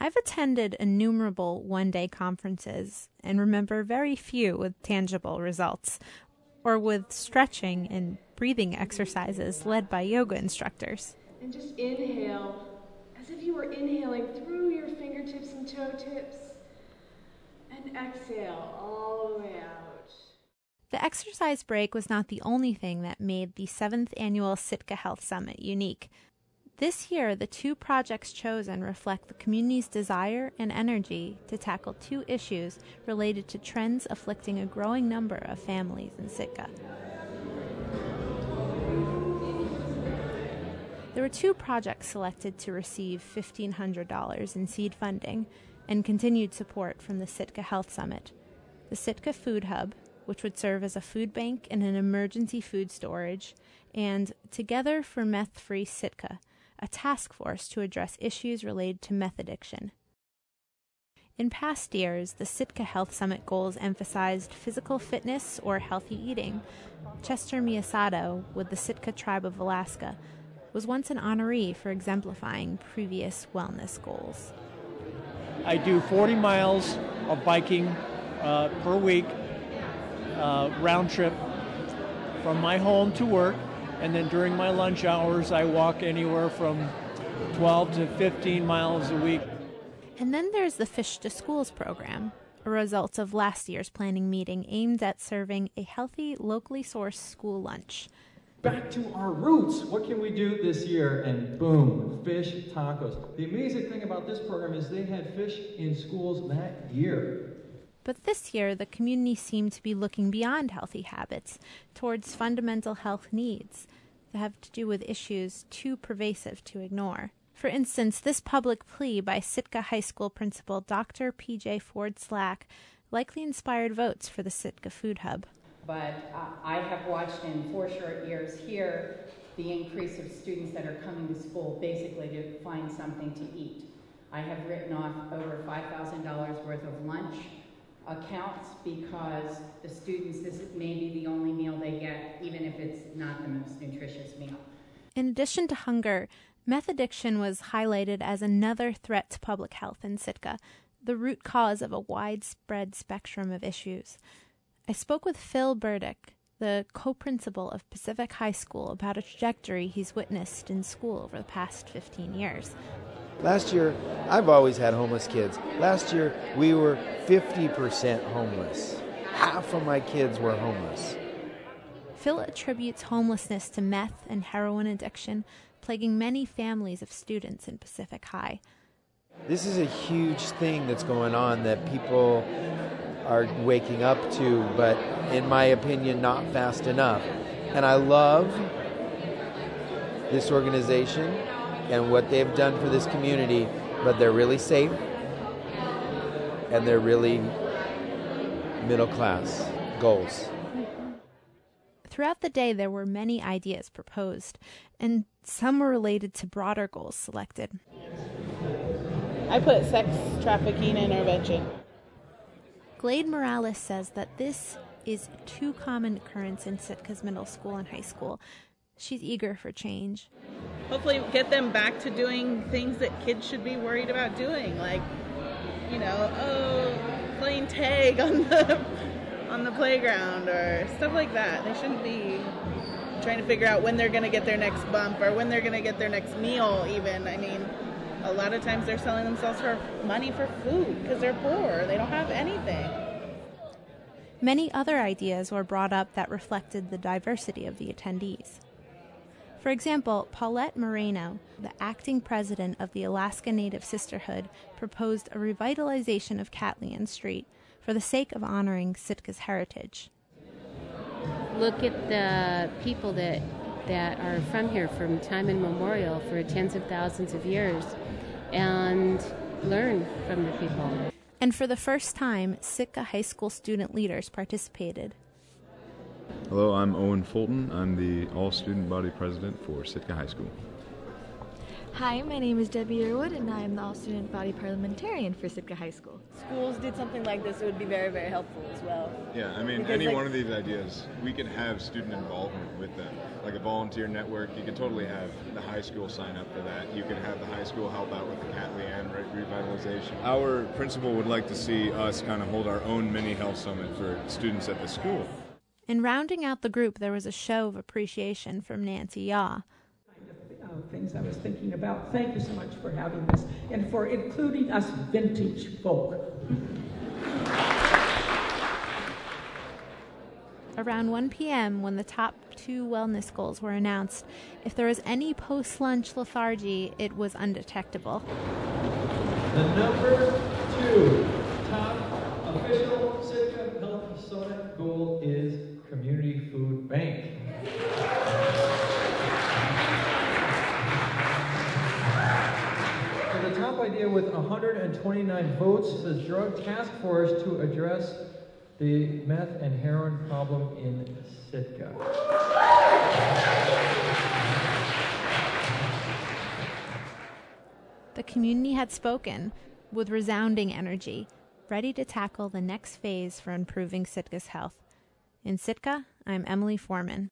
I've attended innumerable one-day conferences and remember very few with tangible results, or with stretching and breathing exercises led by yoga instructors. And just inhale, as if you were inhaling through your fingertips and toe tips, and exhale all the way out. The exercise break was not the only thing that made the 7th annual Sitka Health Summit unique. This year, the 2 projects chosen reflect the community's desire and energy to tackle 2 issues related to trends afflicting a growing number of families in Sitka. There were 2 projects selected to receive $1,500 in seed funding and continued support from the Sitka Health Summit. The Sitka Food Hub, which would serve as a food bank and an emergency food storage, and Together for Meth-Free Sitka, a task force to address issues related to meth addiction. In past years, the Sitka Health Summit goals emphasized physical fitness or healthy eating. Chester Miyasato, with the Sitka Tribe of Alaska, was once an honoree for exemplifying previous wellness goals. I do 40 miles of biking per week, round trip from my home to work. And then during my lunch hours, I walk anywhere from 12 to 15 miles a week. And then there's the Fish to Schools program, a result of last year's planning meeting aimed at serving a healthy, locally sourced school lunch. Back to our roots. What can we do this year? And boom, fish tacos. The amazing thing about this program is they had fish in schools that year. But this year, the community seemed to be looking beyond healthy habits towards fundamental health needs that have to do with issues too pervasive to ignore. For instance, this public plea by Sitka High School principal Dr. P.J. Ford Slack likely inspired votes for the Sitka Food Hub. But I have watched in 4 short years here the increase of students that are coming to school basically to find something to eat. I have written off over $5,000 worth of lunch accounts because the students, this may be the only meal they get, even if it's not the most nutritious meal. In addition to hunger, meth addiction was highlighted as another threat to public health in Sitka, the root cause of a widespread spectrum of issues. I spoke with Phil Burdick, the co-principal of Pacific High School, about a trajectory he's witnessed in school over the past 15 years. Last year, I've always had homeless kids. Last year, we were 50% homeless. Half of my kids were homeless. Phil attributes homelessness to meth and heroin addiction, plaguing many families of students in Pacific High. This is a huge thing that's going on that people are waking up to, but in my opinion, not fast enough. And I love this organization and what they've done for this community, but they're really safe and they're really middle class goals. Throughout the day, there were many ideas proposed, and some were related to broader goals selected. I put sex trafficking intervention. Glade Morales says that this is a too common occurrence in Sitka's middle school and high school. She's eager for change. Hopefully get them back to doing things that kids should be worried about doing, like, playing tag on the playground or stuff like that. They shouldn't be trying to figure out when they're going to get their next bump or when they're going to get their next meal even. I mean, a lot of times they're selling themselves for money for food because they're poor. They don't have anything. Many other ideas were brought up that reflected the diversity of the attendees. For example, Paulette Moreno, the acting president of the Alaska Native Sisterhood, proposed a revitalization of Catlin Street for the sake of honoring Sitka's heritage. Look at the people that are from here from time immemorial for tens of thousands of years and learn from the people. And for the first time, Sitka high school student leaders participated. Hello, I'm Owen Fulton. I'm the all-student body president for Sitka High School. Hi, my name is Debbie Yearwood, and I am the all-student body parliamentarian for Sitka High School. Schools did something like this, it would be very, very helpful as well. Yeah, I mean, any one of these ideas, we could have student involvement with them. Like a volunteer network, you could totally have the high school sign up for that. You could have the high school help out with the Cat Leanne revitalization. Our principal would like to see us kind of hold our own mini health summit for students at the school. In rounding out the group, there was a show of appreciation from Nancy Yaw. Things I was thinking about. Thank you so much for having this and for including us vintage folk. Around 1 p.m., when the top 2 wellness goals were announced, if there was any post-lunch lethargy, it was undetectable. The number 2 top official Sitka Health Summit goal is Community Food Bank. So the top idea with 129 votes says Drug Task Force to address the meth and heroin problem in Sitka. The community had spoken with resounding energy, ready to tackle the next phase for improving Sitka's health. In Sitka, I'm Emily Foreman.